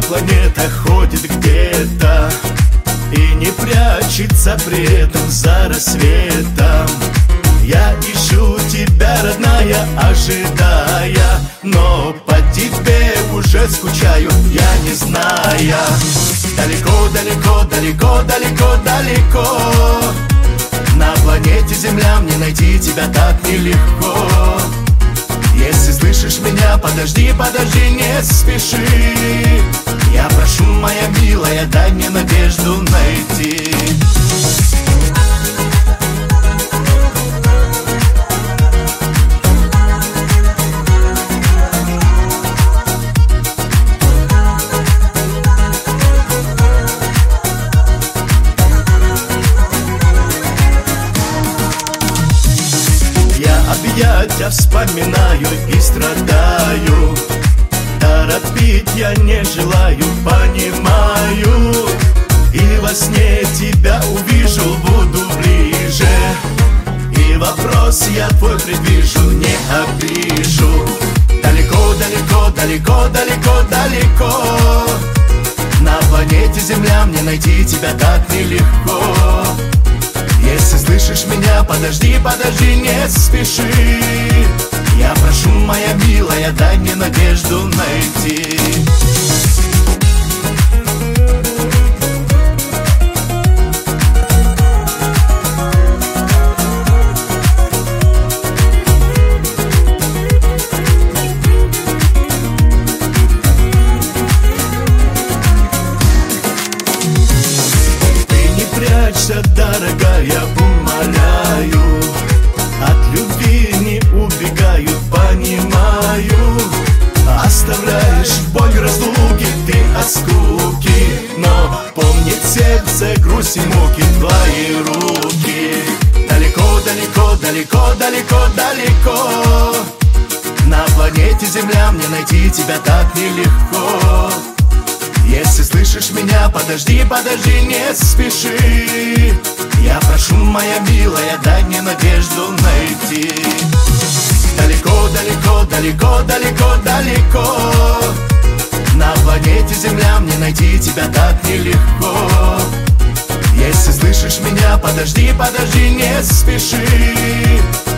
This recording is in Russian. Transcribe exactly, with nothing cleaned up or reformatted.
планета ходит где-то и не прячется при этом за рассветом. Я ищу тебя, родная, ожидая, но по тебе уже скучаю, я не зная. Далеко, далеко, далеко, далеко, далеко на планете Земля мне найти тебя так нелегко. Если слышишь меня, подожди, подожди, не спеши. Я прошу, моя милая, дай мне надежду найти. Я вспоминаю и страдаю, торопить я не желаю, понимаю. И во сне тебя увижу, буду ближе, и вопрос я твой предвижу, не обижу. Далеко, далеко, далеко, далеко, далеко на планете Земля мне найти тебя так нелегко. Если слышишь меня, подожди, подожди, не спеши. Я прошу, моя милая, дай мне надежду найти. Дорогая, умоляю, от любви не убегаю, понимаю. Оставляешь боль разлуки ты от скуки, но помнит сердце грусть и муки твои руки. Далеко, далеко, далеко, далеко, далеко на планете Земля мне найти тебя так нелегко. Если слышишь меня, подожди, подожди, не спеши. Я прошу, моя милая, дай мне надежду найти. Далеко, далеко, далеко, далеко, далеко на планете Земля мне найти тебя так нелегко. Если слышишь меня, подожди, подожди, не спеши.